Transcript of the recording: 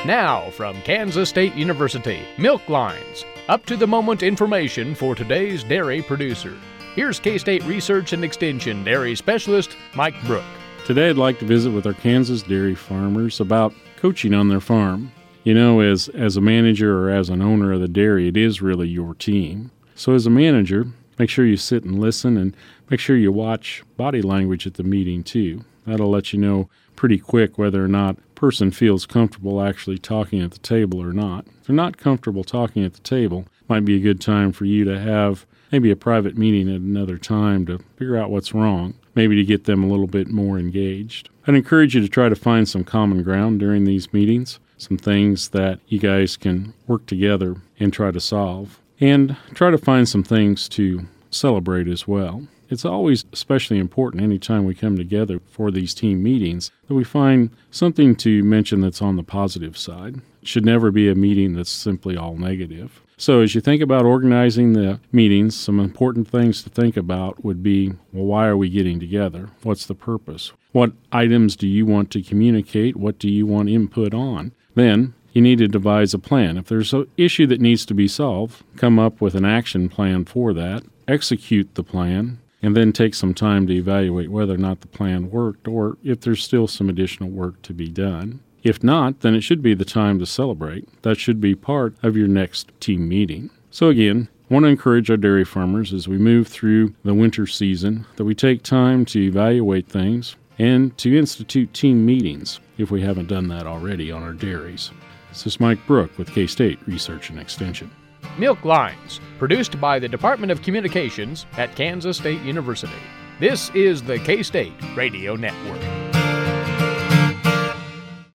Now, from Kansas State University, Milk Lines, up-to-the-moment information for today's dairy producer. Here's K-State Research and Extension Dairy Specialist Mike Brook. Today I'd like to visit with our Kansas dairy farmers about coaching on their farm. You know, as a manager or as an owner of the dairy, it is really your team. So as a manager, make sure you sit and listen, and make sure you watch body language at the meeting too. That'll let you know pretty quick whether or not a person feels comfortable actually talking at the table or not. If they're not comfortable talking at the table, it might be a good time for you to have maybe a private meeting at another time to figure out what's wrong, maybe to get them a little bit more engaged. I'd encourage you to try to find some common ground during these meetings, some things that you guys can work together and try to solve, and try to find some things to celebrate as well. It's always especially important anytime we come together for these team meetings that we find something to mention that's on the positive side. It should never be a meeting that's simply all negative. So as you think about organizing the meetings, some important things to think about would be, well, why are we getting together? What's the purpose? What items do you want to communicate? What do you want input on? Then you need to devise a plan. If there's an issue that needs to be solved, come up with an action plan for that, execute the plan, and then take some time to evaluate whether or not the plan worked or if there's still some additional work to be done. If not, then it should be the time to celebrate. That should be part of your next team meeting. So again, I want to encourage our dairy farmers as we move through the winter season that we take time to evaluate things and to institute team meetings if we haven't done that already on our dairies. This is Mike Brook with K-State Research and Extension. Milk Lines, produced by the Department of Communications at Kansas State University. This is the K-State Radio Network.